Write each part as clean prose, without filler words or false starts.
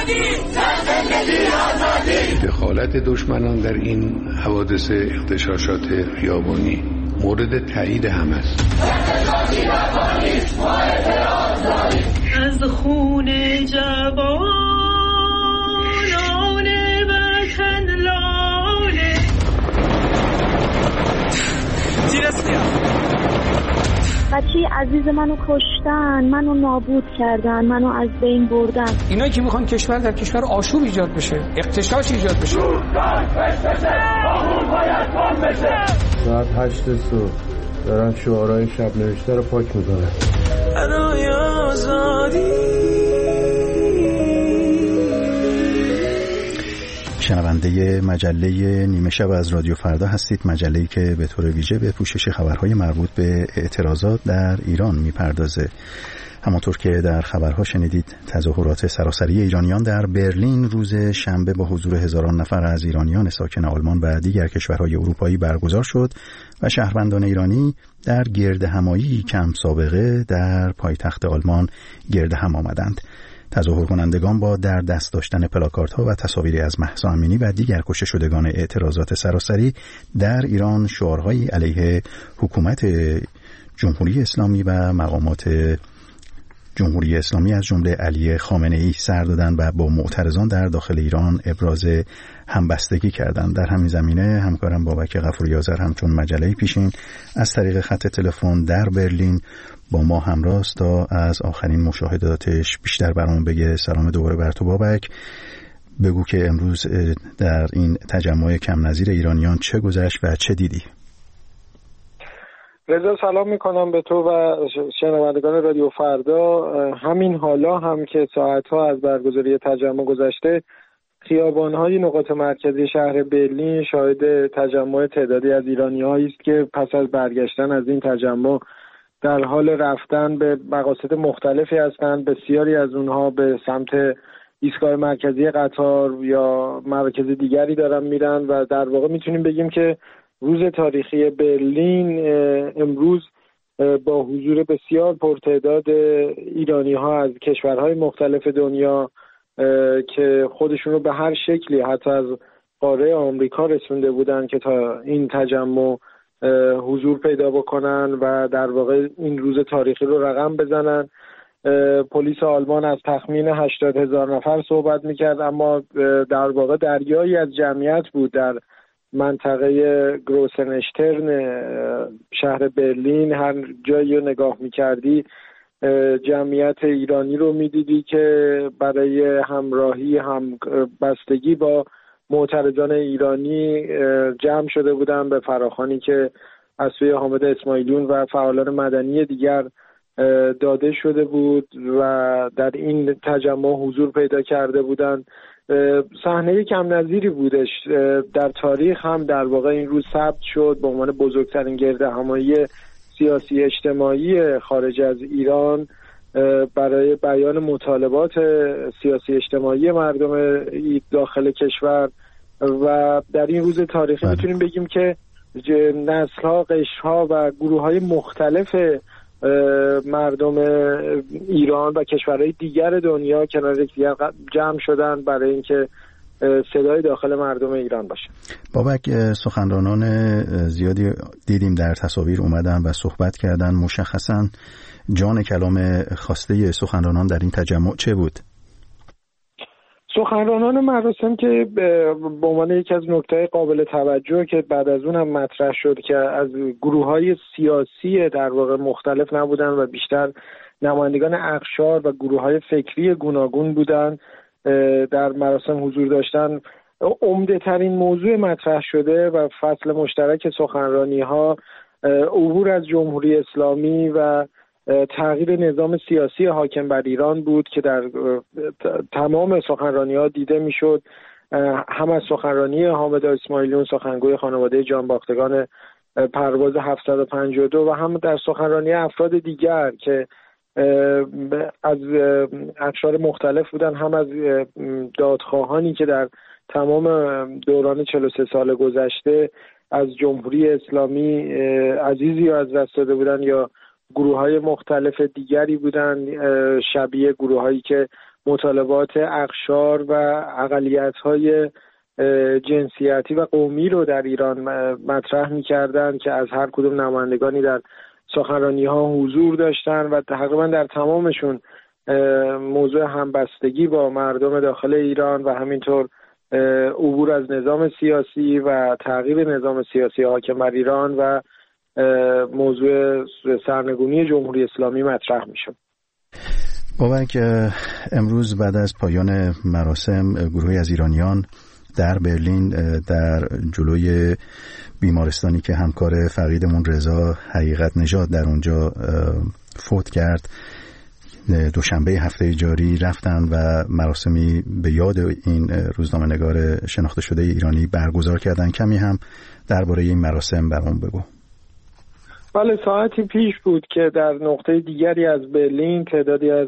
دخالت دشمنان در این حوادث اغتشاشات خیابانی مورد تایید هم است. از خون جوانان وطن لاله بچه عزیز منو کشتن، منو نابود کردن، منو از بین بردن. اینا که میخوان کشور در کشور آشوب ایجاد بشه، اغتشاش ایجاد بشه. ساعت 8 صبح دارن شعارهای شب نوشته رو پاک میکنن. برای آزادی. شنونده مجله نیمه شب از رادیو فردا هستید، مجله‌ای که به طور ویژه به پوشش خبرهای مربوط به اعتراضات در ایران میپردازه. همانطور که در خبرها شنیدید، تظاهرات سراسری ایرانیان در برلین روز شنبه با حضور هزاران نفر از ایرانیان ساکن آلمان و دیگر کشورهای اروپایی برگزار شد و شهروندان ایرانی در گردهمایی کم سابقه در پایتخت آلمان گردهم آمدند. تظاهر کنندگان با در دست داشتن پلاکاردها و تصاویری از مهسا امینی و دیگر کشته شدگان اعتراضات سراسری در ایران شعارهایی علیه حکومت جمهوری اسلامی و مقامات جمهوری اسلامی از جمله علی خامنه‌ای سر دادند و با معترضان در داخل ایران ابراز همبستگی کردند. در همین زمینه همکارم بابک غفوری آذر همچون مجله پیشین از طریق خط تلفن در برلین با ما همراه است تا از آخرین مشاهداتش بیشتر برامون بگه. سلام دوباره بر تو بابک. بگو که امروز در این تجمع کم نظیر ایرانیان چه گذشت و چه دیدی؟ رضا سلام میکنم به تو و شنوندگان رادیو فردا. همین حالا هم که ساعتها از برگزاری تجمع گذشته، خیابان‌های نقاط مرکزی شهر برلین شاهد تجمع تعدادی از ایرانی‌هایی است که پس از برگشتن از این تجمع در حال رفتن به مقاصد مختلفی هستند. بسیاری از اونها به سمت ایستگاه مرکزی قطار یا مراکز دیگری دارن میرن و در واقع میتونیم بگیم که روز تاریخی برلین امروز با حضور بسیار پرتعداد ایرانی‌ها از کشورهای مختلف دنیا که خودشون رو به هر شکلی حتی از قاره آمریکا رسونده بودن که تا این تجمع حضور پیدا بکنن و در واقع این روز تاریخی رو رقم بزنن. پلیس آلمان از تخمین 80,000 نفر صحبت میکرد، اما در واقع دریایی از جمعیت بود در منطقه گروسنشترن شهر برلین. هر جایی رو نگاه میکردی جمعیت ایرانی رو میدیدی که برای همراهی همبستگی با معترضان ایرانی جمع شده بودن به فراخوانی که از سوی حامد اسماعیلیون و فعالان مدنی دیگر داده شده بود و در این تجمع حضور پیدا کرده بودند. صحنه کم نظیری بودش در تاریخ هم در واقع این روز ثبت شد به عنوان بزرگترین گردهمایی سیاسی اجتماعی خارج از ایران برای بیان مطالبات سیاسی اجتماعی مردم داخل کشور. و در این روز تاریخی میتونیم بگیم که نسل‌ها، قشرها و گروه‌های مختلف مردم ایران و کشورهای دیگر دنیا کنار یکدیگر جمع شدن برای اینکه صدای داخل مردم ایران باشه. بابک، سخنرانان زیادی دیدیم در تصاویر اومدن و صحبت کردن. مشخصاً جان کلام خواسته سخنرانان در این تجمع چه بود؟ سخنرانان مراسم که به عنوان یکی از نکته قابل توجه که بعد از اون هم مطرح شد که از گروه‌های سیاسی در واقع مختلف نبودن و بیشتر نمایندگان اقشار و گروه‌های فکری گوناگون بودن در مراسم حضور داشتن. عمده ترین موضوع مطرح شده و فصل مشترک سخنرانی‌ها عبور از جمهوری اسلامی و تغییر نظام سیاسی حاکم بر ایران بود که در تمام سخنرانی‌ها دیده میشد. هم از سخنرانی حامد اسماعیلیون سخنگوی خانواده جانباختگان پرواز 752 و هم در سخنرانی افراد دیگر که از اقشار مختلف بودن، هم از دادخواهانی که در تمام دوران 43 سال گذشته از جمهوری اسلامی عزیزی از دست داده بودن یا گروه‌های مختلف دیگری بودن شبیه گروه‌هایی که مطالبات اقشار و اقلیت‌های جنسیتی و قومی رو در ایران مطرح می‌کردند که از هر کدوم نمایندگانی در سخنرانی‌ها حضور داشتن و تقریبا در تمامشون موضوع همبستگی با مردم داخل ایران و همینطور عبور از نظام سیاسی و تغییر نظام سیاسی حاکم بر ایران و موضوع سرنگونی جمهوری اسلامی مطرح می‌شد. بابک، امروز بعد از پایان مراسم گروهی از ایرانیان در برلین در جلوی بیمارستانی که همکار فقیدمون رضا حقیقت نژاد در اونجا فوت کرد دوشنبه هفته جاری رفتن و مراسمی به یاد این روزنامه‌نگار شناخته شده ایرانی برگزار کردن. کمی هم درباره این مراسم برام بگو. بله، ساعتی پیش بود که در نقطه دیگری از برلین تعدادی از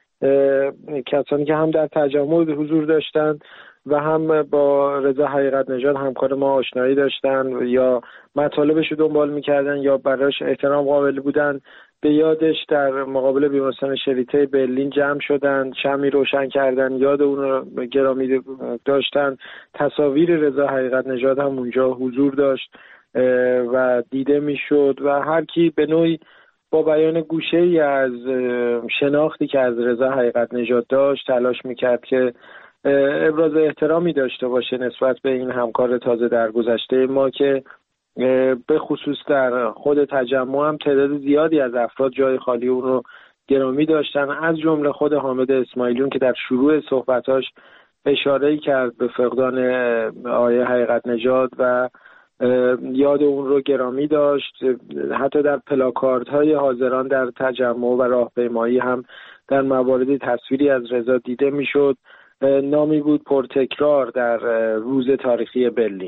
کسانی که هم در تجمع حضور داشتند و هم با رضا حقیقت نژاد همکار ما آشنایی داشتن یا مطالبش رو دنبال میکردن یا براش احترام قائل بودن، به یادش در مقابل بیمارستان شریته برلین جمع شدن، شمعی روشن کردن، یاد اون رو گرامی داشتن. تصاویر رضا حقیقت نژاد هم اونجا حضور داشت و دیده میشد و هر کی به نوعی با بیان گوشه‌ای از شناختی که از رضا حقیقت نژاد داشت تلاش میکرد که ابراز احترامی داشته باشه نسبت به این همکار تازه درگذشته ما که به خصوص در خود تجمع هم تعداد زیادی از افراد جای خالی اون رو گرامی داشتن، از جمله خود حامد اسماعیلیون که در شروع صحبتاش اشاره‌ای کرد به فقدان آقای حقیقت نژاد و یاد اون رو گرامی داشت. حتی در پلاکاردهای حاضران در تجمع و راهپیمایی هم در مواردی تصویری از رضا دیده میشد. نامی بود پرتکرار در روز تاریخی برلین.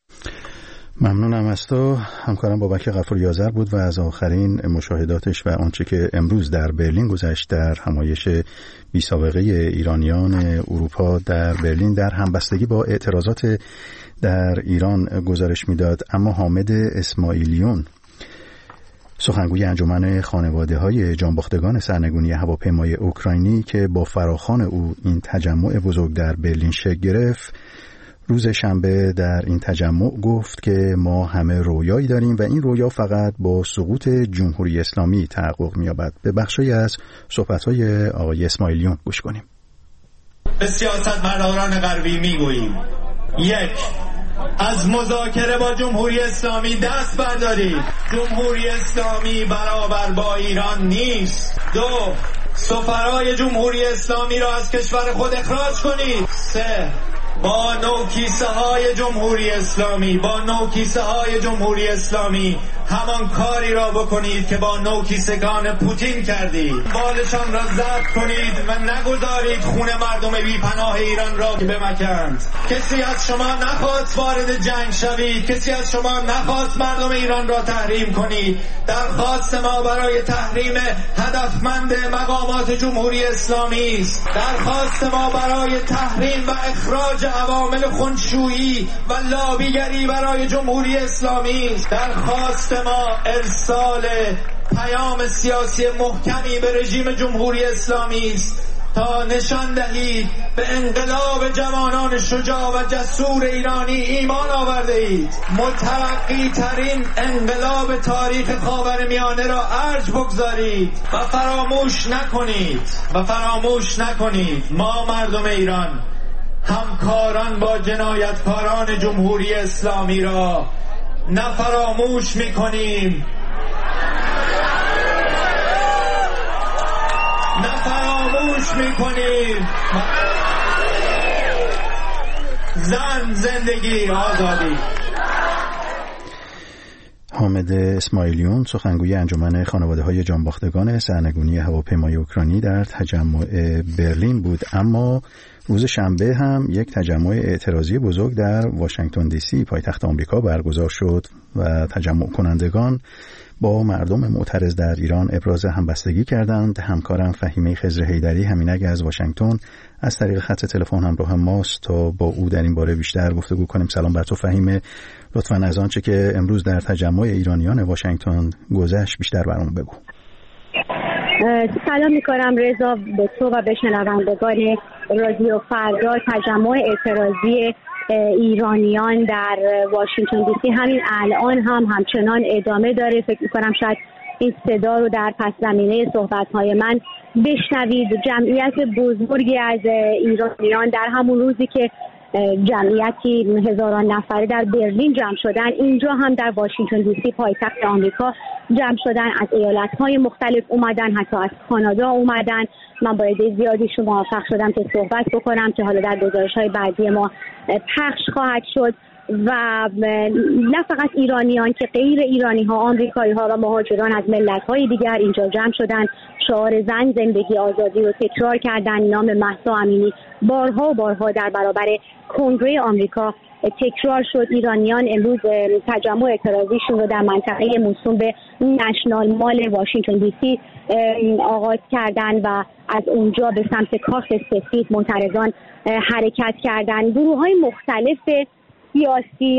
ممنونم از تو. همکارم بابک غفوری آذر بود و از آخرین مشاهداتش و آنچه که امروز در برلین گذشت در همایش بی سابقه ایرانیان اروپا در برلین در همبستگی با اعتراضات در ایران گزارش میداد. اما حامد اسماعیلیون، سخنگوی انجمن خانواده‌های جانباختگان سرنگونی هواپیمای اوکراینی که با فراخوان او این تجمع بزرگ در برلین شکل گرفت، روز شنبه در این تجمع گفت که ما همه رویایی داریم و این رویا فقط با سقوط جمهوری اسلامی تحقق می‌یابد. به بخشی از صحبت‌های آقای اسماعیلیون گوش کنیم. به سیاستمداران غربی میگوییم: یک، از مذاکره با جمهوری اسلامی دست بردارید. جمهوری اسلامی برابر با ایران نیست. دو، سفرای جمهوری اسلامی را از کشور خود اخراج کنید. سه، با نوکیسه‌های جمهوری اسلامی همان کاری را بکنید که با نوکیسگان پوتین کردید. بالشان را ضبط کنید و نگذارید خون مردم بی‌پناه ایران را بمکند. کسی از شما نخواست وارد جنگ شوید، کسی از شما نخواست مردم ایران را تحریم کنید. درخواست ما برای تحریم هدفمند مقامات جمهوری اسلامی است. درخواست ما برای تحریم و اخراج عوامل خونشویی و لابیگری برای جمهوری اسلامی است. درخواست ما ارسال پیام سیاسی محکمی به رژیم جمهوری اسلامی است تا نشان دهید به انقلاب جوانان شجاع و جسور ایرانی ایمان آورده اید. مترقی ترین انقلاب تاریخ خاورمیانه را ارج بگذارید و فراموش نکنید ما مردم ایران همکاران با جنایتکاران جمهوری اسلامی را نه فراموش می‌کنیم زن، زندگی، آزادی. حامد اسماعیلیون، سخنگوی انجمن خانواده‌های جانباختگان سرنگونی هواپیمای اوکراینی در تجمع برلین بود. اما روز شنبه هم یک تجمع اعتراضی بزرگ در واشنگتن دی سی پایتخت آمریکا برگزار شد و تجمع کنندگان با مردم معترض در ایران ابراز همبستگی کردند. همکارم فهیمه خضر حیدری همینک از واشنگتن از طریق خط تلفن همراه ماست تا با او در این باره بیشتر گفتگو کنیم. سلام بر تو فهیمه، لطفاً از آنچه که امروز در تجمع ایرانیان واشنگتن گذشت بیشتر برام بگو. سلام میکنم رضا، به تو و به شنوندگان رادیو فردا. تجمع اعتراضی ایرانیان در واشنگتن دی سی همین الان هم همچنان ادامه داره. فکر میکنم شاید این صدا رو در پس زمینه صحبت‌های من بشنوید. جمعیت بزرگی از ایرانیان در همون روزی که جمعیتی هزاران نفره در برلین جمع شدن، اینجا هم در واشنگتن دی سی پایتخت آمریکا جمع شدن. از ایالت‌های مختلف اومدن، حتی از کانادا اومدن. من با عده زیادیشون موفق شدم که صحبت بکنم که حالا در گزارش‌های بعدی ما پخش خواهد شد. و نه فقط ایرانیان که غیر ایرانی‌ها، آمریکایی‌ها و مهاجران از ملت‌های دیگر اینجا جمع شدن، شعار زن، زندگی، آزادی رو تکرار کردن. نام مهسا امینی بارها و بارها در برابر کنگره آمریکا تکرار شد. ایرانیان امروز تجمع اعتراضیشون رو در منطقه موسوم به نشنال مال واشنگتن دی سی آغاز کردن و از اونجا به سمت کاخ سفید معترضان حرکت کردن. گروه‌های مختلف سیاسی،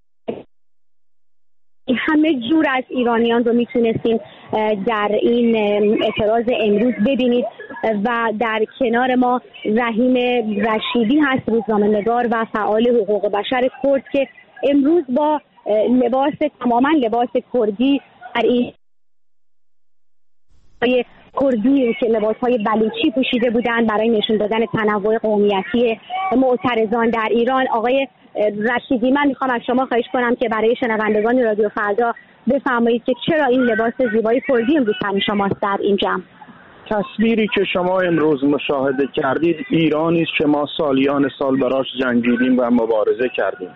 همه جور از ایرانیان رو میتونستیم در این اعتراض امروز ببینید. و در کنار ما رحیم رشیدی هست، روزنامه‌نگار و فعال حقوق بشر کرد که امروز با لباس تماما لباس کردی در این کردی که لباس‌های بلوچی پوشیده بودند برای نشون دادن تنوع قومیتی معترضان در ایران. آقای رشیدی، من میخوام از شما خواهش کنم که برای شنوندگان رادیو فردا بفرمایید که چرا این لباس زیبای کردی امروز هم شماست در این جمع. تصویری که شما امروز مشاهده کردید ایرانی است که ما سالیان سال براش جنگیدیم و مبارزه کردیم.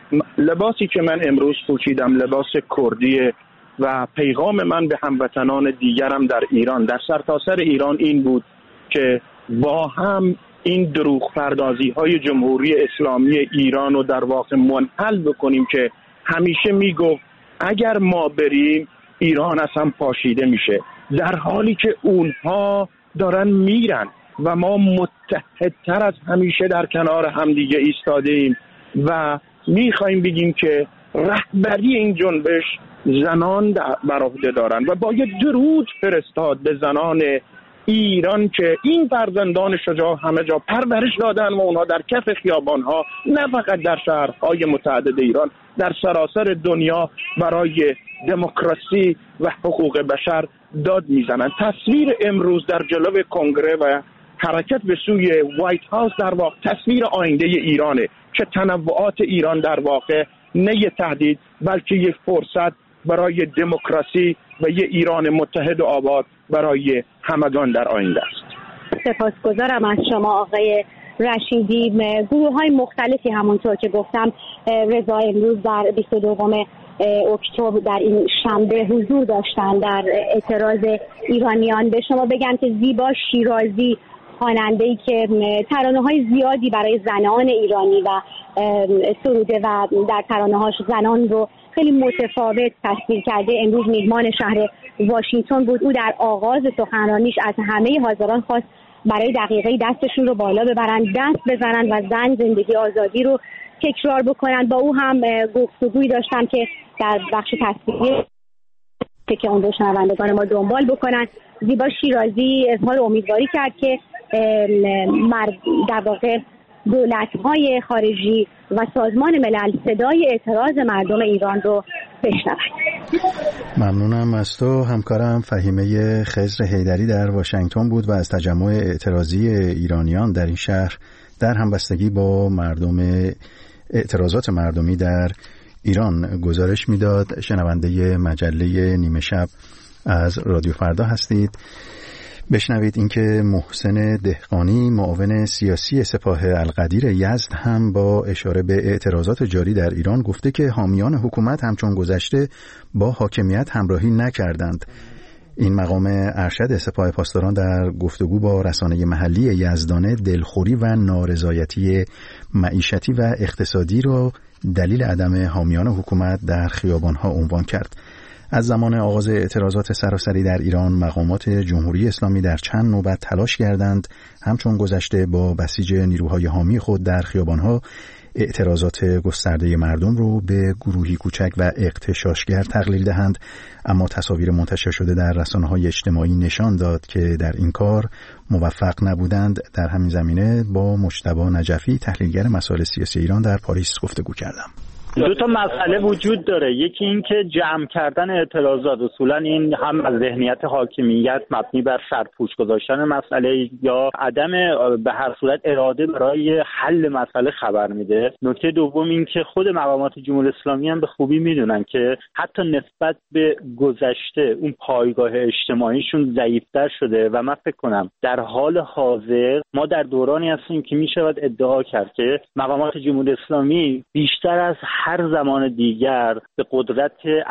لباسی که من امروز پوشیدم لباس کردیه و پیغام من به هموطنان دیگرم در ایران، در سرتاسر ایران این بود که با هم این دروغ پردازی های جمهوری اسلامی ایران رو در واقع منحل بکنیم که همیشه میگفت اگر ما بریم ایران از هم پاشیده میشه، در حالی که اونها دارن میرن و ما متحدتر از همیشه در کنار همدیگه ایستادیم و میخوایم بگیم که رهبری این جنبش زنان بر عهده دارن و باید درود فرستاد به زنان ایران که این فرزندان شجاع همه جا پرورش دادن و اونها در کف خیابانها، نه فقط در شهرهای متعدد ایران، در سراسر دنیا برای دموکراسی و حقوق بشر داد میزنن. تصویر امروز در جلو کنگره و حرکت به سوی وایت هاوس در واقع تصویر آینده ایرانه که تنوعات ایران در واقع نه یه تهدید بلکه یک فرصت برای دموکراسی و یه ایران متحد و آباد برای همگان در آینده است. سپاسگزارم از شما آقای رشیدی. گروه‌های مختلفی همونطور که گفتم رضا امروز در 22 اکتبر در این شنبه حضور داشتن در اعتراض ایرانیان. به شما بگم که زیبا شیرازی، خواننده‌ای که ترانه‌های زیادی برای زنان ایرانی و سروده و در ترانه‌هاش زنان رو خیلی متفاوت تصویر کرده، امروز میهمان شهر واشنگتن بود. او در آغاز سخنرانیش از همه حاضران خواست برای دقیقه دستشون رو بالا ببرن، دست بزنن و زن، زندگی، آزادی رو تکرار بکنن. با او هم گفتگویی داشتم که در بخش تصویری که اون رو شنوندگان ما دنبال بکنن. زیبا شیرازی اظهار امیدواری کرد که در واقع دولت‌های خارجی و سازمان ملل صدای اعتراض مردم ایران رو بشنوند. ممنونم از تو. همکارم فهیمه خضر حیدری در واشنگتن بود و از تجمع اعتراضی ایرانیان در این شهر در همبستگی با اعتراضات مردمی در ایران گزارش میداد. شنونده مجله نیمه شب از رادیو فردا هستید. بشنوید اینکه محسن دهقانی معاون سیاسی سپاه القدیر یزد هم با اشاره به اعتراضات جاری در ایران گفته که حامیان حکومت همچون گذشته با حاکمیت همراهی نکردند. این مقام ارشد سپاه پاسداران در گفتگو با رسانه محلی یزدانه دلخوری و نارضایتی معیشتی و اقتصادی را دلیل عدم حامیان حکومت در خیابانها عنوان کرد. از زمان آغاز اعتراضات سراسری در ایران مقامات جمهوری اسلامی در چند نوبت تلاش کردند همچون گذشته با بسیج نیروهای حامی خود در خیابانها اعتراضات گسترده مردم رو به گروهی کوچک و اغتشاشگر تقلیل دهند، اما تصاویر منتشر شده در رسانه‌های اجتماعی نشان داد که در این کار موفق نبودند. در همین زمینه با مجتبی نجفی تحلیلگر مسائل سیاسی ایران در پاریس گفتگو کردم. دو تا مسئله وجود داره. یکی این که جمع کردن اعتراضات اصولا این هم از ذهنیت حاکمیت مبنی بر سرپوش گذاشتن مسئله یا عدم به هر صورت اراده برای حل مسئله خبر میده. نکته دوم این که خود مقامات جمهوری اسلامی هم به خوبی میدونن که حتی نسبت به گذشته اون پایگاه اجتماعیشون ضعیف‌تر شده و من فکر کنم در حال حاضر ما در دورانی هستیم که میشود ادعا کرد که مقامات جمهوری اسلامی بیشتر از هر زمان دیگر به قدرت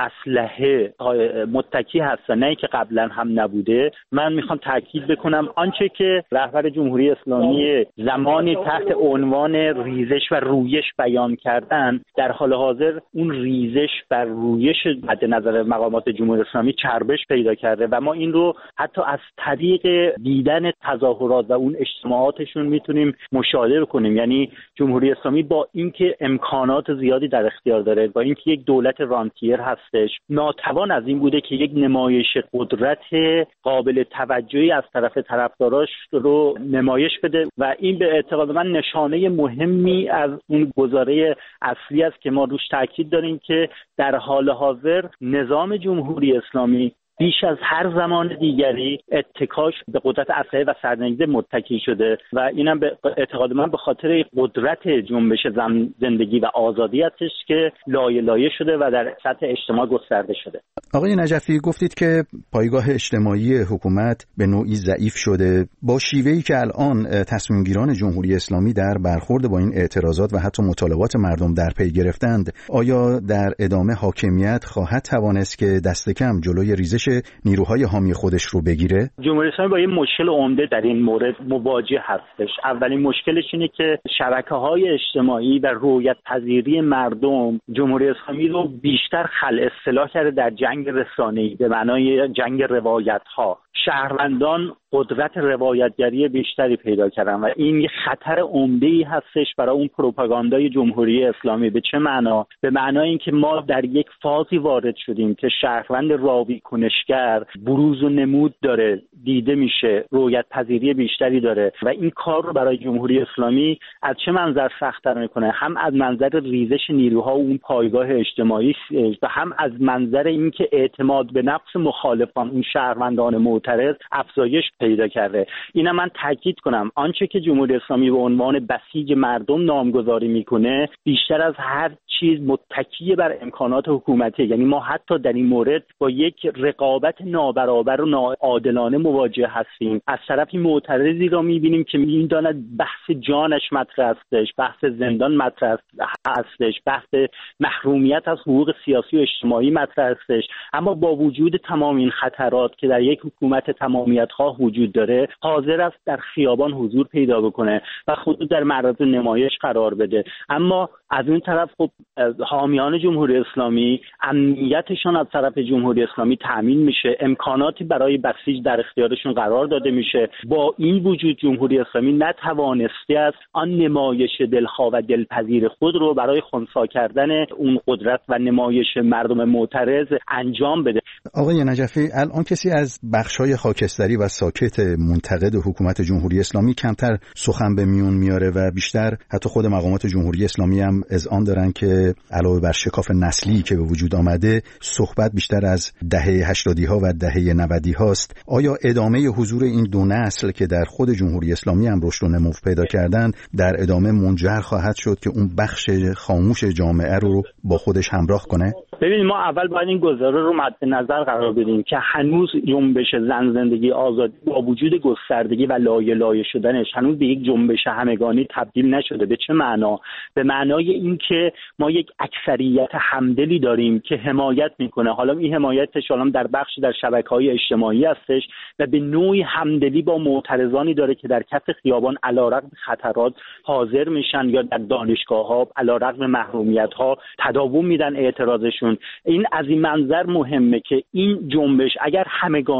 اسلحه متکی هستن، نه که قبلا هم نبوده. من میخوام تاکید بکنم آنچه که رهبر جمهوری اسلامی زمانی تحت عنوان ریزش و رویش بیان کردن، در حال حاضر اون ریزش بر رویش مد نظر مقامات جمهوری اسلامی چربش پیدا کرده و ما این رو حتی از طریق دیدن تظاهرات و اون اجتماعاتشون میتونیم مشاهده کنیم. یعنی جمهوری اسلامی با اینکه امکانات زیادی در اختیار داره، با اینکه یک دولت رانتیر هستش، ناتوان از این بوده که یک نمایش قدرت قابل توجهی از طرف طرفداراش رو نمایش بده و این به اعتقاد من نشانه مهمی از اون گزاره اصلی است که ما روش تاکید داریم که در حال حاضر نظام جمهوری اسلامی بیش از هر زمان دیگری اتکاش به قدرت اسلحه و سرنگیزه متکی شده و اینم به اعتقاد من به خاطر قدرت جنبش زندگی و آزادی هستش که لایه لایه شده و در سطح اجتماع گسترده شده. آقای نجفی گفتید که پایگاه اجتماعی حکومت به نوعی ضعیف شده. با شیوهی که الان تصمیمگیران جمهوری اسلامی در برخورد با این اعتراضات و حتی مطالبات مردم در پی گرفتند، آیا در ادامه حاکمیت خواهد توانست که دست کم جلوی ریزش نیروهای حامی خودش رو بگیره؟ جمهوری اسلامی با یه مشکل عمده در این مورد مواجه هستش. اولین مشکلش اینه که شبکه‌های اجتماعی و رویت پذیری مردم جمهوری اسلامی رو بیشتر خلع اصطلاح کرده در جنگ رسانه‌ای به معنای جنگ روایت‌ها. شهروندان قدرت روایتگری بیشتری پیدا کردن و این یه خطر عمده‌ای هستش برای اون پروپاگاندای جمهوری اسلامی. به چه معنا؟ به معنای اینکه ما در یک فازی وارد شدیم که شهروند راوی کنشگر بروز و نمود داره، دیده میشه، رویت پذیری بیشتری داره و این کار رو برای جمهوری اسلامی از چه منظر سخت‌تر میکنه؟ هم از منظر ریزش نیروها و اون پایگاه اجتماعی و هم از منظر اینکه اعتماد به نفس مخالفان اون شهروندان معترض افزایش پیدا کرده. اینا من تاکید کنم آنچه که جمهوری اسلامی به عنوان بسیج مردم نامگذاری میکنه بیشتر از هر چیز متکی بر امکانات حکومتی. یعنی ما حتی در این مورد با یک رقابت نابرابر و ناعادلانه مواجه هستیم. از طرفی معترضی را میبینیم که میداند بحث جانش مطرح هستش، بحث زندان مطرح هستش، بحث محرومیت از حقوق سیاسی و اجتماعی مطرح هستش، اما با وجود تمام این خطرات که در یک حکومت تمامیت‌خواه وجود داره حاضر است در خیابان حضور پیدا بکنه و خود در معرض نمایش قرار بده. اما از اون طرف خب حامیان جمهوری اسلامی امنیتشان از طرف جمهوری اسلامی تامین میشه، امکاناتی برای بسیج در اختیارشون قرار داده میشه. با این وجود جمهوری اسلامی نتوانسته است آن نمایش دلخواه و دلپذیر خود رو برای خنثی کردن اون قدرت و نمایش مردم معترض انجام بده. آقای نجفی، الان کسی از بخش‌های خاکستری و ساکت منتقد حکومت جمهوری اسلامی کمتر سخن به میون میاره و بیشتر حتی خود مقامات جمهوری اسلامی هم اذعان دارن که علاوه بر شکاف نسلی که به وجود آمده، صحبت بیشتر از دهه 80 ها و دهه 90 هاست. آیا ادامه حضور این دو نسل که در خود جمهوری اسلامی هم رشد و نمو پیدا کردن در ادامه منجر خواهد شد که اون بخش خاموش جامعه رو با خودش همراه کنه؟ ببینید، ما اول باید این گزاره رو مد نظر قرار بدیم که هنوز جنبش زن زندگی آزادی با وجود گستردگی و لایه لایه شدنش هنوز به یک جنبش همگانی تبدیل نشده. به چه معنا؟ به معنای اینکه ما یک اکثریت همدلی داریم که حمایت میکنه. حالا این حمایتش در بخش در شبکه‌های اجتماعی هستش و به نوعی همدلی با معترضانی داره که در کف خیابان علیرغم خطرات حاضر میشن یا در دانشگاه‌ها علیرغم محرومیت‌ها تداوم میدن اعتراضشون. این از این منظر مهمه که این جنبش اگر همگانی بشه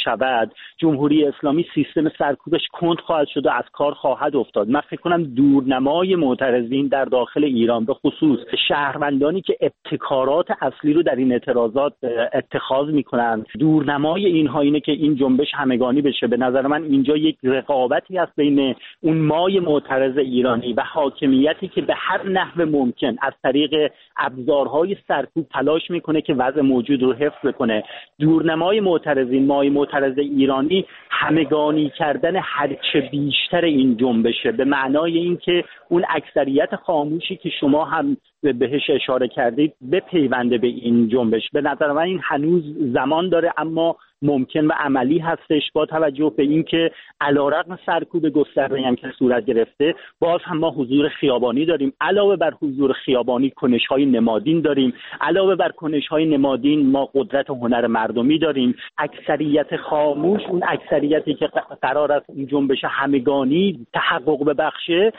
شود، جمهوری اسلامی سیستم سرکوبش کند خواهد شد و از کار خواهد افتاد. من فکر کنم دورنمای معترضین در داخل ایران، به خصوص شهروندانی که ابتکارات اصلی رو در این اعتراضات اتخاذ میکنن، دورنمای اینها اینه که این جنبش همگانی بشه. به نظر من اینجا یک رقابتی هست بین اون مای معترض ایرانی و حاکمیتی که به هر نحو ممکن از طریق ابزارهای سرکوب تلاش میکنه که وضع موجود رو حفظ کنه. دورنمای معترضین، مای معترض ایرانی، همگانی کردن هرچه بیشتر این جنبشه، به معنای اینکه اون اکثریت خاموشی که شما هم بهش اشاره کردید بپیونده به این جنبش. به نظر من این هنوز زمان داره، اما ممکن و عملی هستش، با توجه به اینکه علیرغم سرکوب گسترده‌ای هم که صورت گرفته، باز هم ما حضور خیابانی داریم. علاوه بر حضور خیابانی کنش‌های نمادین داریم، علاوه بر کنش‌های نمادین ما قدرت و هنر مردمی داریم. اکثریت خاموش، اون اکثریتی که قرار است این جنبش همگانی تحقق ببخشه،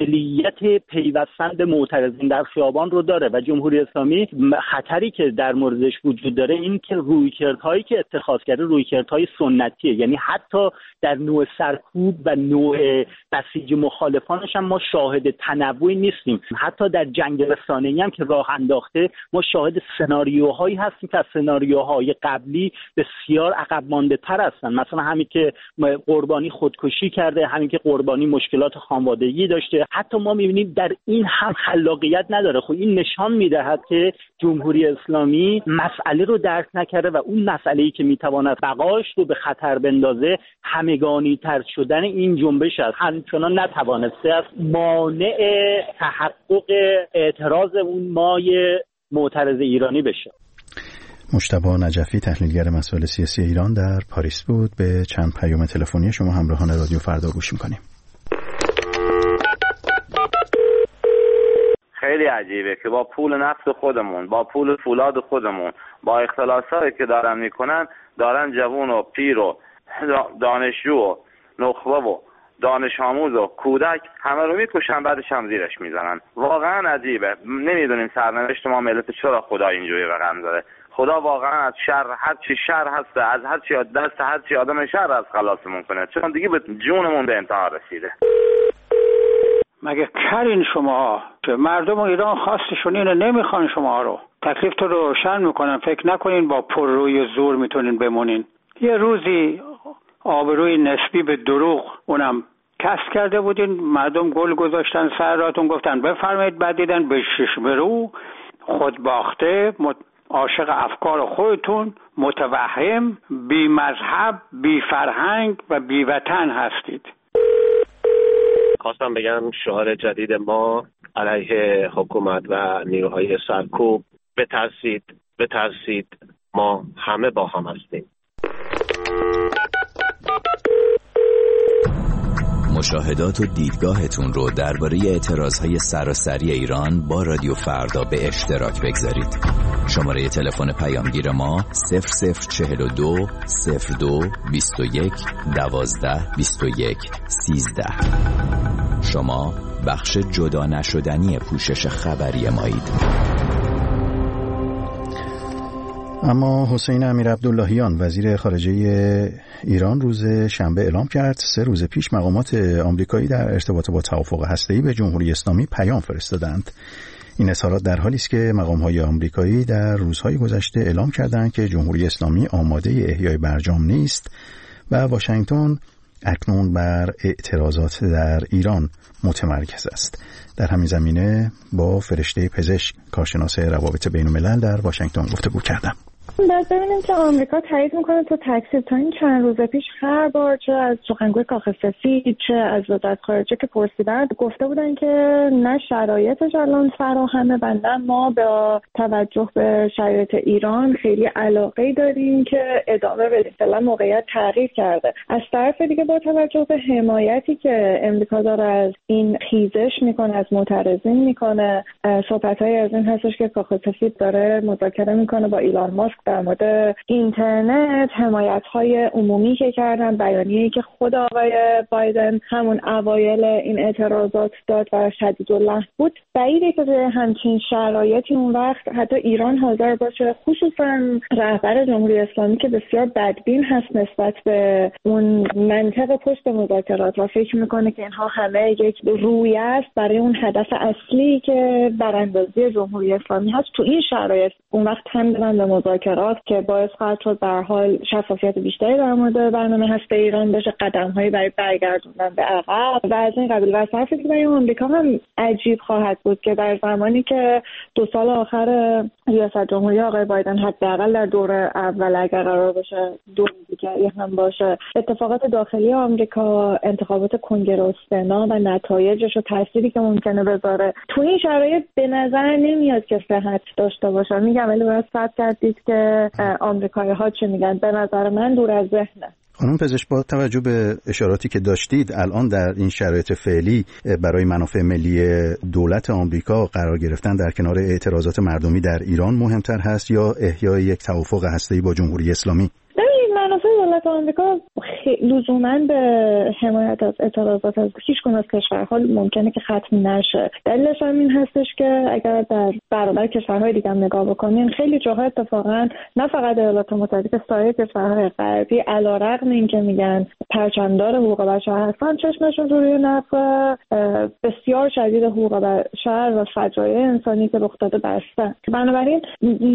قابلیت پیوستن به معترضین در خیابان رو داره و جمهوری اسلامی خطری که در موردش وجود داره این که رویکردهایی که اتخاذ رویکردهای سنتیه، یعنی حتی در نوع سرکوب و نوع بسیج مخالفانش هم ما شاهد تنوعی نیستیم. حتی در جنگ رسانه‌ای هم که راه انداخته ما شاهد سناریوهایی هستیم که از سناریوهای قبلی بسیار عقب مانده تر هستن. مثلا همین که قربانی خودکشی کرده، همین که قربانی مشکلات خانوادگی داشته، حتی ما می‌بینیم در این هم خلاقیت نداره. خب این نشان می‌دهد که جمهوری اسلامی مسئله رو درک نکرده و اون مسئله‌ای که می‌تواند بقایش رو به خطر بندازه همگانی تر شدن این جنبش است. همچنان نتوانسته است مانع تحقق اعتراض اون مای معترض ایرانی بشه. مجتبی نجفی، تحلیلگر مسائل سیاسی ایران، در پاریس بود. به چند پیام تلفنی شما همراهان رادیو فردا گوش می‌کنیم. خیلی عجیبه که با پول نفت خودمون، با پول فولاد خودمون، با اختلاسایی که دارن جوون و پیر و دانشجو و نخبه و دانش آموز و کودک همه رو میکشن، بعدش هم زیرش میزنن. واقعا عجیبه. نمیدونیم سرنوشت ما ملت چرا خدا اینجوری رقم زده. خدا واقعا از شر، هر چی شر هست، از هر چی دست هر چی آدم شر از خلاصمون کنه، چون دیگه به جونمون به انتها رسیده. مگه کرین شما که مردم ایران خواستشون اینه، نمیخوان شما رو. تکلیف تو روشن میکنن، فکر نکنین با پررویی و زور میتونین بمونین. یه روزی آبروی نسبی به دروغ اونم کسب کرده بودین، مردم گل گذاشتن سر راتون، گفتن بفرمایید، بعد دیدن به شش برو خود باخته، عاشق افکار خودتون، متوهم، بی مذهب، بی فرهنگ و بی وطن هستید. خواستم بگم شعار جدید ما علیه حکومت و نیروهای سرکوب بترسید، ما همه با هم هستیم. مشاهدات و دیدگاهتون رو درباره اعتراضهای سراسری ایران با رادیو فردا به اشتراک بگذارید. شماره تلفن پیامگیر ما 0042 02 21 12 21 13. شما بخش جدا نشدنی پوشش خبری مایید. اما حسین امیرعبداللهیان وزیر خارجه ایران روز شنبه اعلام کرد 3 روز پیش مقامات آمریکایی در ارتباط با توافق هسته‌ای به جمهوری اسلامی پیام فرستادند. این اظهارات در حالی است که مقام‌های آمریکایی در روزهای گذشته اعلام کردند که جمهوری اسلامی آماده احیای برجام نیست و واشنگتن اکنون بر اعتراضات در ایران متمرکز است. در همین زمینه با فرشته پزشک، کارشناس روابط بین‌الملل در واشنگتن گفتگو کردم. باید ببینیم که آمریکا تایید میکنه تو تکثیر تا این چند روز پیش هر بار چه از سخنگوی کاخ سفید چه از وزارت خارجه که پرسیدن گفته بودن که نه شرایطش الان فراهمه و نه ما با توجه به شرایط ایران خیلی علاقه داریم که ادامه بدیم. فعلا موقعیت تغییر کرده. از طرف دیگه با توجه به حمایتی که امریکا داره از این خیزش میکنه، از معترضین میکنه، صحبت‌های از این هستش که کاخ سفید داره مذاکره میکنه با ایلان ماسک در مورد اینترنت، حمایت‌های عمومی که کردن، بیانیه‌ای که خود آقای بایدن همون اوایل این اعتراضات داد و شدیداللحن بود، بعیده که توی همچین شرایطی اون وقت حتی ایران حاضر باشه، خصوصا رهبر جمهوری اسلامی که بسیار بدبین هست نسبت به اون منطق پشت مذاکرات و فکر میکنه که اینها همه یک رویه است برای اون هدف اصلی که براندازی جمهوری اسلامی هست. تو این شرایط اون وقت هم بدن به مذاکرات که باعث خواهد شد به هر حال شفافیت بیشتری در مورد برنامه هسته ایران بشه، قدم‌هایی برای برگردوندن به عقب و از این قبیل. و صرفی که برای آمریکا هم عجیب خواهد بود که در زمانی که 2 سال آخر ریاست جمهوری آقای بایدن حداقل در دور اول اگر قرار باشه دور دیگری هم باشه، اتفاقات داخلی آمریکا، انتخابات کنگره و سنا و نتایجش و تأثیری که ممکنه بذاره تو این شرایط به نظر نمیاد که صحت داشته باشه. میگم ولی باید صبر کردید که آمریکایی‌ها چه میگن. به نظر من دور از ذهنه. خانم پزشک، با توجه به اشاراتی که داشتید، الان در این شرایط فعلی برای منافع ملی دولت آمریکا قرار گرفتن در کنار اعتراضات مردمی در ایران مهمتر هست یا احیای یک توافق هسته‌ای با جمهوری اسلامی؟ منافع دولت آمریکا لزوما به حمایت از اعتراضات از هیچ گونه از کشورها ممکنه که ختم نشه. دلیلش هم این هستش که اگر در برابر کشورهای دیگه هم نگاه بکنین، خیلی جاها اتفاقا نه فقط ایالات متحده که سایر کشورهای غربی علیرغم اینکه میگن پرچمدار حقوق بشر هستن، چشمشون روی نقض بسیار شدید حقوق بشر و فجایع انسانی که رخ داده بستن. بنابراین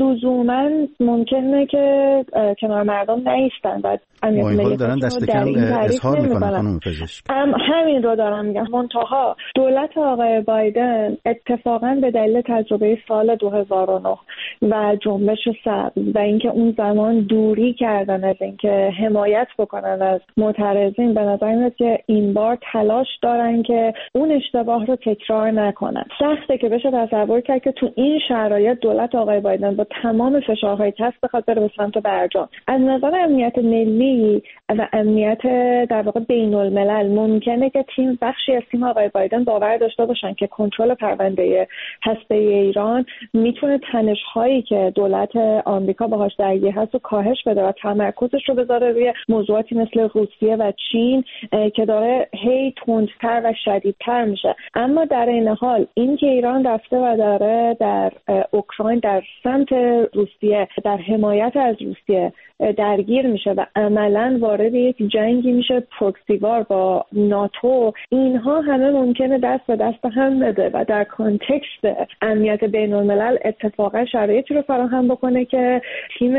لزوما ممکنه که کنار مردم نیستن و این دارن دست کم اظهار میکنن. خانم پزشک، همین رو دارم میگم. منتها دولت آقای بایدن اتفاقا به دلیل تجربه سال 2009 و جنبش سبز و اینکه اون زمان دوری کردن از اینکه حمایت بکنن از معترضین، به نظر میاد که این بار تلاش دارن که اون اشتباه رو تکرار نکنن. سخته که بشه تصور کرد که تو این شرایط دولت آقای بایدن با تمام فشارهای که هست بخواد بره به سمت برجام. از نظر امنیت ملی و امنیت در واقع بین الملل ممکنه که بخشی از تیم آقای بایدن باور داشته باشن که کنترل پرونده هسته ایران میتونه تنش‌هایی که دولت آمریکا باهاش درگیر هست رو کاهش بده و تمرکزش رو بذاره روی موضوعاتی مثل روسیه و چین که داره هی تندتر و شدیدتر میشه. اما در این حال این که ایران رفته و داره در اوکراین در سمت روسیه در حمایت از روسیه درگیر میشه و عملاً وارد یک جنگی میشه پروکسیوار با ناتو، اینها همه ممکنه دست به دست هم بده و در کانتکست امنیت بین الملل اتفاقا شرایطی رو فراهم بکنه که تیم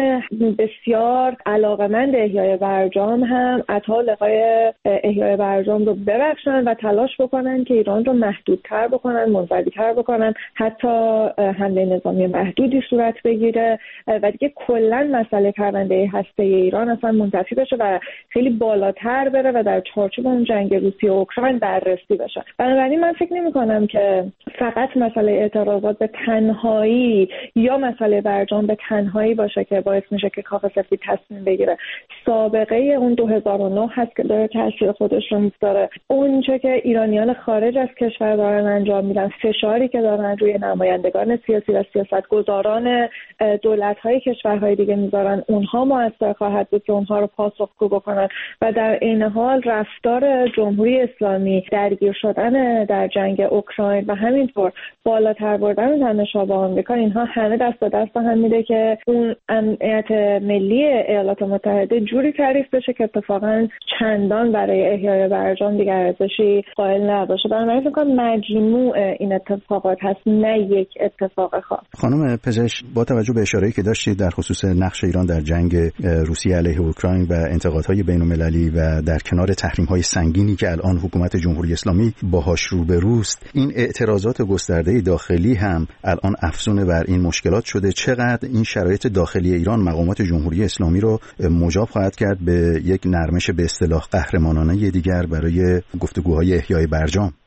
بسیار علاقمند احیای برجام هم عطا لقای احیای برجام رو ببخشن و تلاش بکنن که ایران رو محدودتر بکنن، منزوی‌تر بکنن، حتی حمله نظامی محدودی صورت بگیره و دیگه کلاً مسئله پرونده هسته ایران اصلا منتفی بشه و خیلی بالاتر بره و در چارچوب اون جنگ روسیه و اوکراین بررسی بشه. بنابراین من فکر نمی‌کنم که فقط مسئله اعتراضات به تنهایی یا مسئله برجام به تنهایی باشه که باعث میشه که کاخ سفید تصمیم بگیره. سابقه اون 2009 هست که داره تاثیر خودش رو میذاره. اون چه که ایرانیان خارج از کشور دارن انجام میدن، فشاری که دارن روی نمایندگان سیاسی و سیاستگزاران دولت‌های کشورهای دیگه میذارن، اونها مؤثر خواهد بود که اونها رو پاسخگو بکنن و در این حال رفتار جمهوری اسلامی، درگیر شدن در جنگ اوکراین و همینطور بالاتر بردن تنش‌ها با آمریکا، اینها همه دست به دست هم میده که اون امنیت ملی ایالات متحده جوری تعریف بشه که اتفاقا چندان برای احیای برجام دیگر ارزشی قائل نباشه. بنابراین فکر کنم مجموع این اتفاقات هست، نه یک اتفاق خاص. خانم پزشک، با توجه به اشاره‌ای که داشتید در خصوص نقش ایران در جنگ روسیه علیه اوکراین و انتقادهای بین‌المللی و در کنار تحریم‌های سنگینی که الان حکومت جمهوری اسلامی باهاش روبروست، این اعتراضات گسترده داخلی هم الان افزون بر این مشکلات شده. چقدر این شرایط داخلی ایران مقامات جمهوری اسلامی رو مجاب خواهد کرد به یک نرمش به اصطلاح قهرمانانه دیگر برای گفتگوهای احیای برجام؟ اگر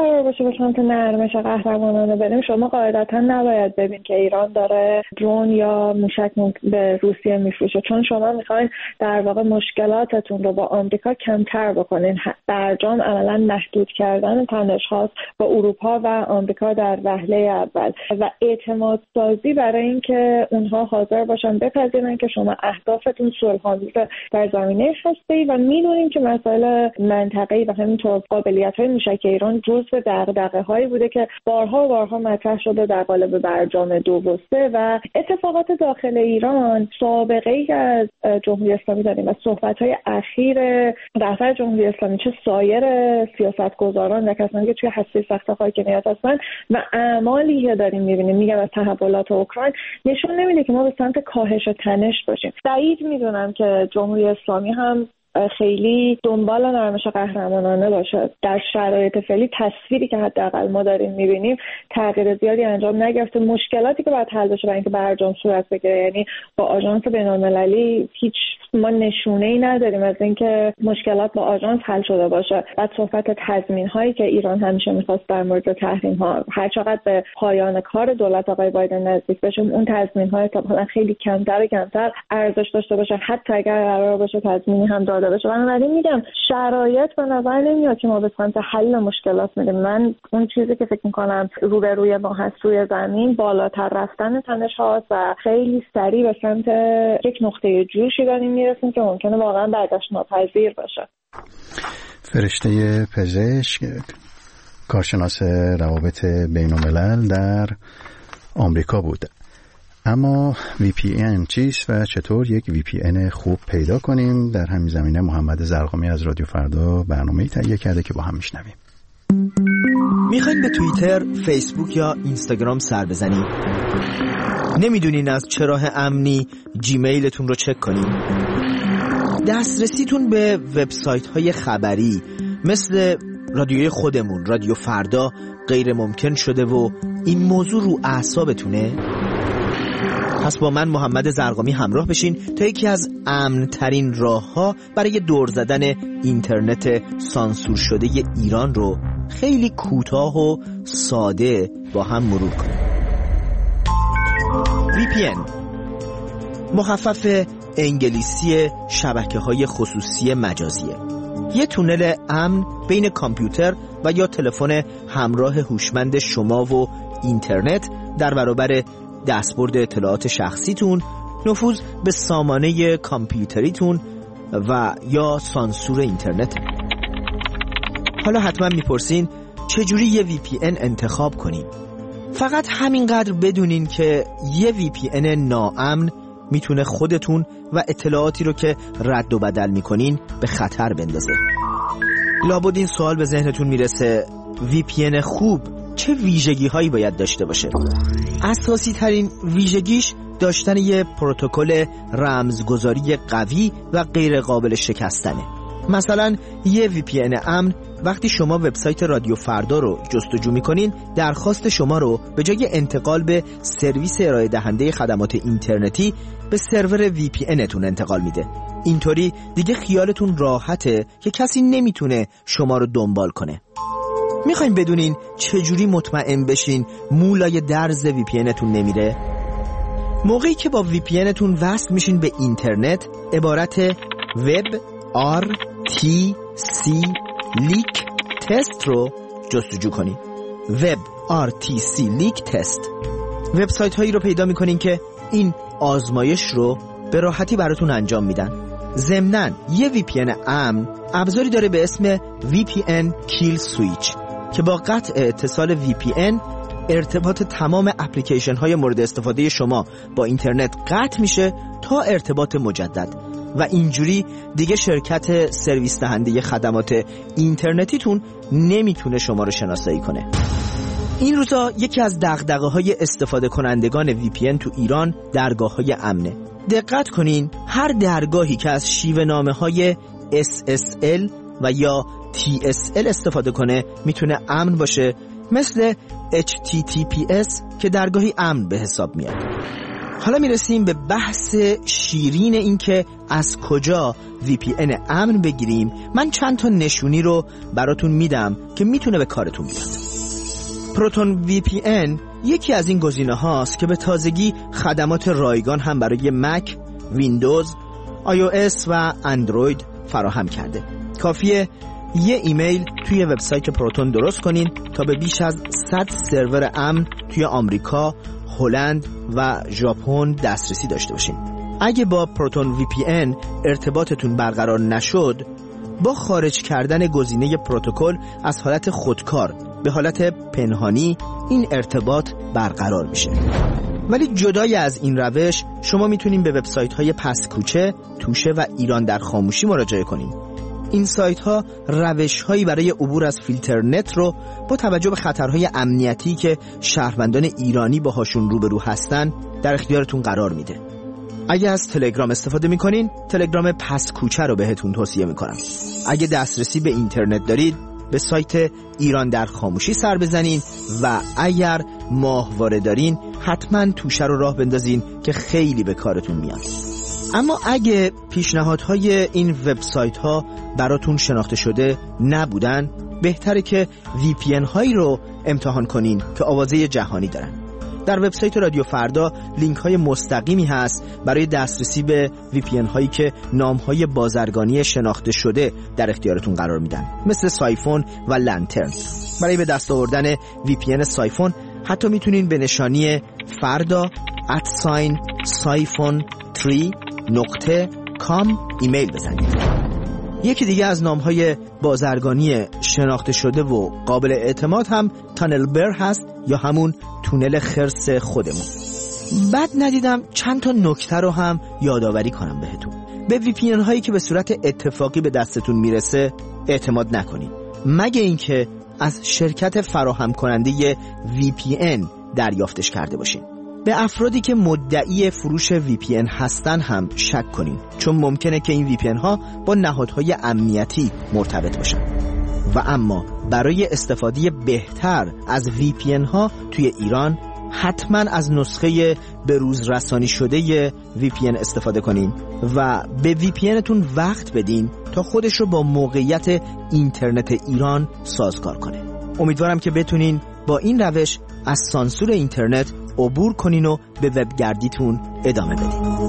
قرار باشه به سمت نرمش قهرمانانه بریم، شما قاعدتا نباید ببین که ایران داره درون یا موشک به روسیه میفروشه، چون شما میخواین در واقع مشکلاتتون رو با آمریکا کمتر بکنین. برجام عملا محدود کردن تنش‌هاست با اروپا و آمریکا در وهله اول و اعتماد سازی برای اینکه اونها حاضر باشن بپذیرن که شما اهدافتون صلح‌آمیز در زمینه هسته‌ای و میدونیم که مسائل منطقه‌ای و همینطور قابلیت‌های موشک ایران جزو دغدغه‌هایی بوده که بارها و بارها مطرح شده در قالب برجام 2 و 3 و اتفاقات داخل ایران سابقه‌ای از جمهوری اسلامی داریم و صحبت‌های اخیر رهبر جمهوری اسلامی چه سایر سیاستگزاران و کسانی که توی هسته سخت حاکمیت هستن و اعمالی که داریم می‌بینیم میگم از تحولات اوکراین نشون نمیده که ما به سمت کاهش تنش باشیم. بعید میدونم که جمهوری اسلامی هم خیلی دنبال نرمش قهرمانانه باشه. در شرایط فعلی تصویری که حداقل ما داریم می‌بینیم تغییر زیادی انجام نگرفته. مشکلاتی که باید حل بشه برای اینکه برجام صورت بگیره، یعنی با آژانس بین‌المللی هیچ ما نشونه‌ای نداریم از اینکه مشکلات با آژانس حل شده باشه. بعد صحبت تضمین‌هایی که ایران همیشه می‌خواست در مورد تحریم‌ها، هر چقدر به پایان کار دولت آقای بایدن نزدیک بشیم اون تضمین‌ها تا خیلی کمتر ارزش داشته باشه، حتی اگر قرار باشه تضمینی هم داده بشه. بنابراین میگم شرایط به نظر نمیاد که ما به سمت حل مشکلات میریم. من اون چیزی که فکر می‌کنم روبروی ما هست روی زمین بالاتر رفتن تنش‌هاست و خیلی سریع به سمت یک نقطه جوشی داریم میرسیم که ممکنه واقعا برداشت ناپذیر باشه. فرشته پزشک، کارشناس روابط بین‌الملل در آمریکا بود. اما VPN چیست و چطور یک VPN خوب پیدا کنیم؟ در همین زمینه محمد زرقامی از رادیو فردا برنامه‌ای تهیه کرده که با هم میشنویم. میخواین به توییتر، فیسبوک یا اینستاگرام سر بزنید؟ نمیدونین از چه راه امنی جیمیلتون رو چک کنین؟ دسترسیتون به وبسایت‌های خبری مثل رادیوی خودمون، رادیو فردا غیر ممکن شده و این موضوع رو اعصابتونه؟ پس با من محمد زرقامی همراه بشین تا یکی از امن‌ترین راه‌ها برای دور زدن اینترنت سانسور شده ایران رو خیلی کوتاه و ساده با هم مرور کنیم. VPN مخفف انگلیسی شبکه‌های خصوصی مجازیه. یه تونل امن بین کامپیوتر و یا تلفن همراه هوشمند شما و اینترنت در برابر دستبرد اطلاعات شخصیتون، نفوذ به سامانه کامپیوتریتون و یا سانسور اینترنت. حالا حتما میپرسین چجوری یه VPN انتخاب کنیم؟ فقط همینقدر بدونین که یه VPN ناامن میتونه خودتون و اطلاعاتی رو که رد و بدل میکنین به خطر بندازه. لابد این سوال به ذهنتون میرسه VPN خوب چه ویژگی هایی باید داشته باشه؟ اساسی ترین ویژگیش داشتن یه پروتکل رمزگذاری قوی و غیر قابل شکستنه. مثلا یه VPN امن وقتی شما وبسایت رادیو فردا رو جستجو میکنین درخواست شما رو به جای انتقال به سرویس ارائه دهنده خدمات اینترنتی به سرور VPN تون انتقال میده. اینطوری دیگه خیالتون راحته که کسی نمیتونه شما رو دنبال کنه. میخواین بدونین چجوری مطمئن بشین مولای درز VPN تون نمیره؟ موقعی که با VPN تون وصل میشین به اینترنت عبارت WebRTC لیک تست رو جستجو کنین. WebRTC لیک تست وبسایت هایی رو پیدا میکنین که این آزمایش رو به راحتی براتون انجام میدن. ضمناً یه VPN امن ابزاری داره به اسم VPN Kill Switch که با قطع اتصال VPN ارتباط تمام اپلیکیشن های مورد استفاده شما با اینترنت قطع میشه تا ارتباط مجدد و اینجوری دیگه شرکت سرویس دهنده خدمات اینترنتیتون نمیتونه شما رو شناسایی کنه. این روزا یکی از دغدغه‌های استفاده کنندگان VPN تو ایران درگاه‌های امنه. دقت کنین هر درگاهی که از شیوه نامه‌های SSL و یا TSL استفاده کنه میتونه امن باشه، مثل HTTPS که درگاهی امن به حساب میاد. حالا میرسیم به بحث شیرین این که از کجا VPN امن بگیریم. من چند تا نشونی رو براتون میدم که میتونه به کارتون بیاد. پروتون VPN یکی از این گزینه هاست که به تازگی خدمات رایگان هم برای مک، ویندوز، iOS و اندروید فراهم کرده. کافیه یه ایمیل توی وبسایت پروتون درست کنین تا به بیش از 100 سرور امن توی آمریکا، هلند و ژاپن دسترسی داشته باشین. اگه با پروتون VPN ارتباطتون برقرار نشد، با خارج کردن گزینه پروتکل از حالت خودکار به حالت پنهانی این ارتباط برقرار میشه. ولی جدای از این روش شما میتونین به وبسایت‌های پسکوچه، توشه و ایران در خاموشی مراجعه کنین. این سایت‌ها روش‌هایی برای عبور از فیلترنت رو با توجه به خطرهای امنیتی که شهروندان ایرانی باهاشون روبرو هستن در اختیارتون قرار میده. اگه از تلگرام استفاده میکنین، تلگرام پسکوچه رو بهتون توصیه میکنم. اگه دسترسی به اینترنت دارید، به سایت ایران در خاموشی سر بزنین و اگر ماهواره دارین، حتما توشه رو راه بندازین که خیلی به کارتون میاد. اما اگه پیشنهادهای این وبسایت ها براتون شناخته شده نبودن، بهتره که VPN هایی رو امتحان کنین که آوازه جهانی دارن. در وبسایت رادیو فردا لینک های مستقیمی هست برای دسترسی به VPN هایی که نام های بازرگانی شناخته شده در اختیارتون قرار میدن، مثل سایفون و لنترن. برای به دست آوردن VPN سایفون حتی میتونین به نشانی farda@siphon3.com ایمیل بزنید. یکی دیگه از نام‌های بازرگانی شناخته شده و قابل اعتماد هم تانل بر هست یا همون تونل خرس خودمون. بعد ندیدم چند تا نکته رو هم یادآوری کنم بهتون. به VPN هایی که به صورت اتفاقی به دستتون میرسه اعتماد نکنید، مگه اینکه از شرکت فراهم کننده VPN دریافتش کرده باشین. به افرادی که مدعی فروش VPN هستن هم شک کنین، چون ممکنه که این VPN ها با نهادهای امنیتی مرتبط باشن. و اما برای استفاده بهتر از VPN ها توی ایران حتما از نسخه بروز رسانی شده VPN استفاده کنین و به VPN تون وقت بدین تا خودش رو با موقعیت اینترنت ایران سازگار کنه. امیدوارم که بتونین با این روش از سانسور اینترنت عبور کنین و به وبگردیتون ادامه بدین.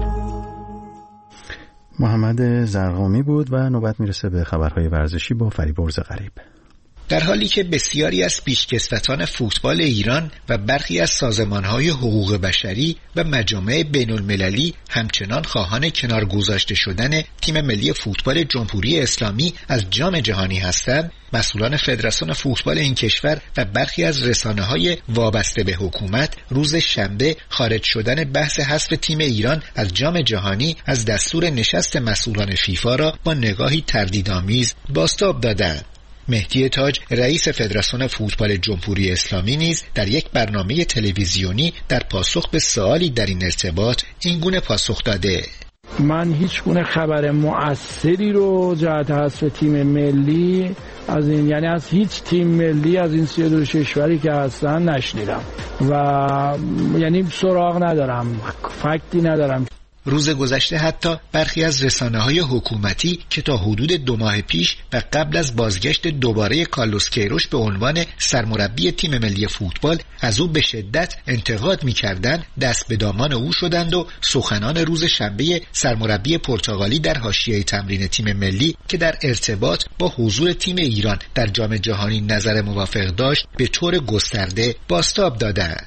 محمد زرقامی بود و نوبت میرسه به خبرهای ورزشی با فریبرز غریب. در حالی که بسیاری از پیشکسوتان فوتبال ایران و برخی از سازمان‌های حقوق بشری و مجامع بین‌المللی همچنان خواهان کنار گذاشته شدن تیم ملی فوتبال جمهوری اسلامی از جام جهانی هستند، مسئولان فدراسیون فوتبال این کشور و برخی از رسانه‌های وابسته به حکومت روز شنبه خارج شدن بحث حذف تیم ایران از جام جهانی از دستور نشست مسئولان فیفا را با نگاهی تردیدآمیز بازتاب دادند. مهدی تاج رئیس فدراسیون فوتبال جمهوری اسلامی نیز در یک برنامه تلویزیونی در پاسخ به سوالی در این ارتباط این گونه پاسخ داده: من هیچ گونه خبر مؤثری رو جهت حذف تیم ملی از این، یعنی از هیچ تیم ملی از این 32 کشوری که هستن نشنیدم و یعنی سراغ ندارم، فکتی ندارم. روز گذشته حتی برخی از رسانه‌های حکومتی که تا حدود 2 ماه پیش و قبل از بازگشت دوباره کارلوس کیروش به عنوان سرمربی تیم ملی فوتبال از او به شدت انتقاد می‌کردند، دست به دامان او شدند و سخنان روز شنبه سرمربی پرتغالی در حاشیه تمرین تیم ملی که در ارتباط با حضور تیم ایران در جام جهانی نظر موافق داشت به طور گسترده بازتاب دادند.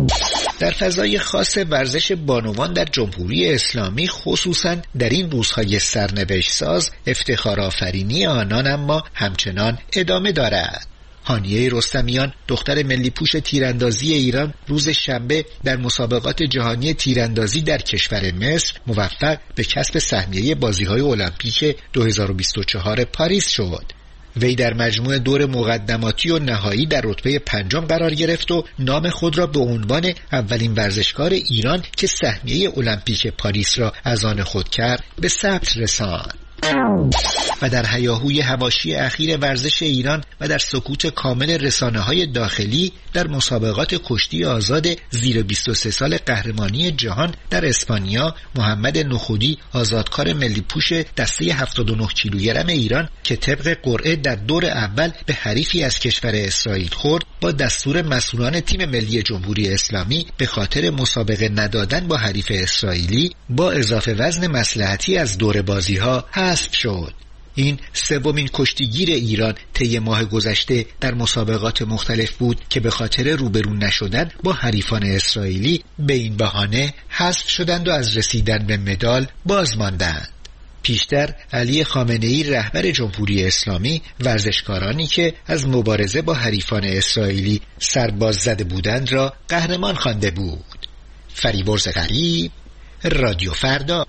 در فضای خاص ورزش بانوان در جمهوری اسلامی، خصوصا در این روزهای سرنوشت ساز، افتخار آفرینی آنان اما همچنان ادامه دارد. هانیه رستمیان دختر ملی پوش تیراندازی ایران روز شنبه در مسابقات جهانی تیراندازی در کشور مصر موفق به کسب سهمیه بازی‌های المپیک 2024 پاریس شد. وی در مجموع دور مقدماتی و نهایی در رتبه 5 قرار گرفت و نام خود را به عنوان اولین ورزشکار ایران که سهمیه المپیک پاریس را از آن خود کرد به ثبت رساند. و در هیاهوی حواشی اخیر ورزش ایران و در سکوت کامل رسانه‌های داخلی در مسابقات کشتی آزاد زیر 23 سال قهرمانی جهان در اسپانیا، محمد نخودی آزادکار ملی پوش دسته 79 کیلوگرم ایران که طبق قرعه در دور اول به حریفی از کشور اسرائیل خورد، با دستور مسئولان تیم ملی جمهوری اسلامی به خاطر مسابقه ندادن با حریف اسرائیلی با اضافه وزن مصلحتی از دور بازی‌ها حذف شد. این سومین کشتیگیر ایران طی ماه گذشته در مسابقات مختلف بود که به خاطر روبرو نشدن با حریفان اسرائیلی به این بهانه حذف شدند و از رسیدن به مدال باز ماندند. پیشتر علی خامنه‌ای رهبر جمهوری اسلامی ورزشکارانی که از مبارزه با حریفان اسرائیلی سرباز زده بودند را قهرمان خوانده بود. فریبرز غریب، رادیو فردا.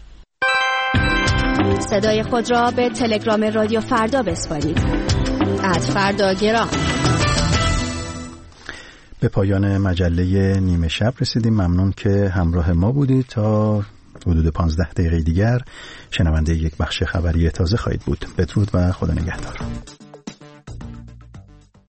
صدای خود را به تلگرام رادیو فردا بسپارید. @فرداگرام. به پایان مجله نیمه شب رسیدیم. ممنون که همراه ما بودید. تا حدود 15 دقیقه دیگر شنونده یک بخش خبری تازه خواهید بود. بدرود و خدا نگهدار.